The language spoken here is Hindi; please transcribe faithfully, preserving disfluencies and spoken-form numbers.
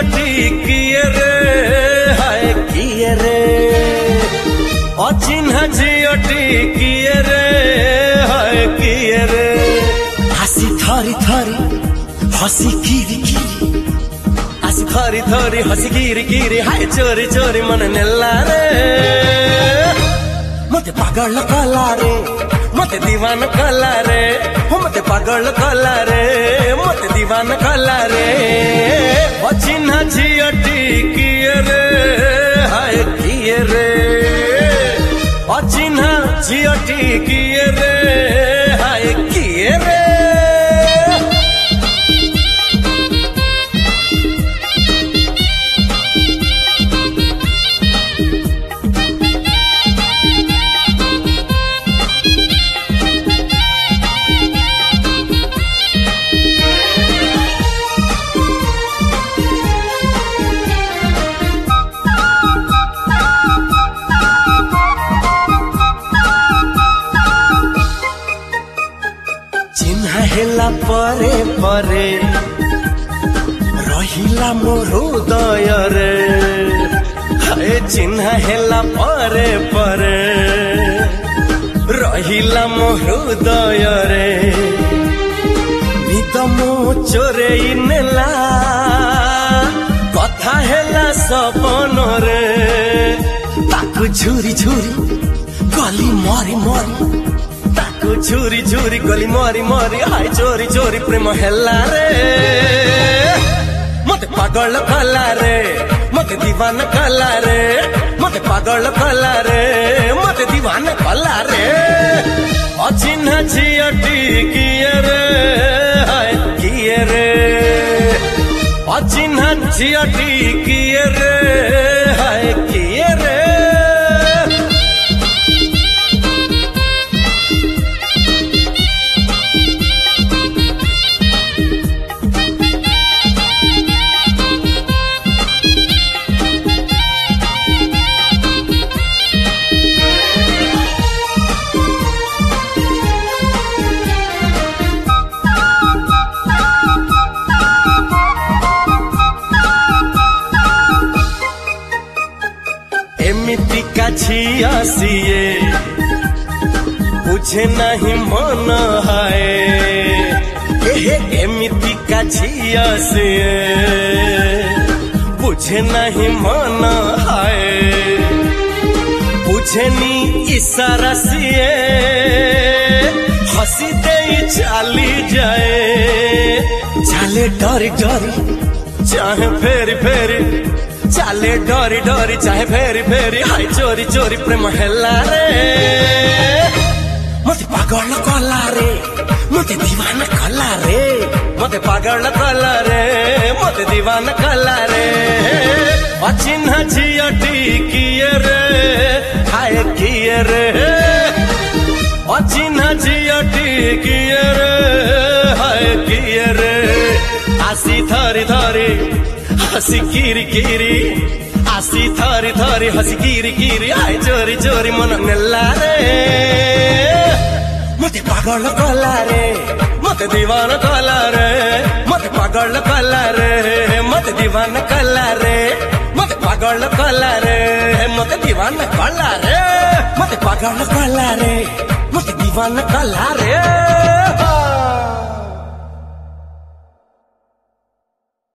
झिଅटी किए रे हाय किए रे अचिन्हा झिଅटी किए रे हाय किए रे हासी थरी थरी हसी किरी किरी हासी थरी थरी हसी किरी किरी हाय चोरी चोरी मन नेला रे मते पागल कला रे मते दीवान कला रे हो मते पागल कला रे मते दीवान कला रे अचिन्हा झिअटी किए रे हाय किए रे अचिन्हा झिअटी किए रे हाय किए रे हेला परे परे रहिला मोर हृदय रे हाय चिन्हा हेला परे परे रहिला मोर हृदय रे निद मो चोरे नेला कथा हेला सपन रे ताकू झुरी झुरी गली मरी मरी झुरी झुरी गली मरी मरी हाय चोरी चोरी प्रेम हेला रे मते पागल कला रे मते दीवान कला रे मते पागल कला रे मते दीवान कला रे अचिन्हा झिअटी किए रे हाय किए रे अचिन्हा झिअटी किए रे हाय किए रे एमितिका झिया सिए बुझे नहीं मन हाय एहे एमितिका झिया सिए बुझे नहीं मन हाय बुझेनी इशारा सिए हसी दे चाली जाए चाले डरी डरी चाहे फेरी फेरी चाले डरी डरी चाहे फेरी फेरी हाय चोरी चोरी प्रेम हेला रे मते पागल कला रे मते दीवान कला रे मते पागल कला रे मते दीवान कला रे अचिन्हा झिअटी किए रे हाय किए रे अचिन्हा झिअटी किए रे हाय किए रे आसी थरी थरी हसी किरी किरी आसी थरी थरी हसी किरी किरी हाय चोरी चोरी मन नेला रे मते पागल कला रे मते दीवान कला रे मते पागल कला रे मते दीवान कला रे मते पागल कला रे मते दीवान कला रे मते पागल कला रे मते दीवान कला रे।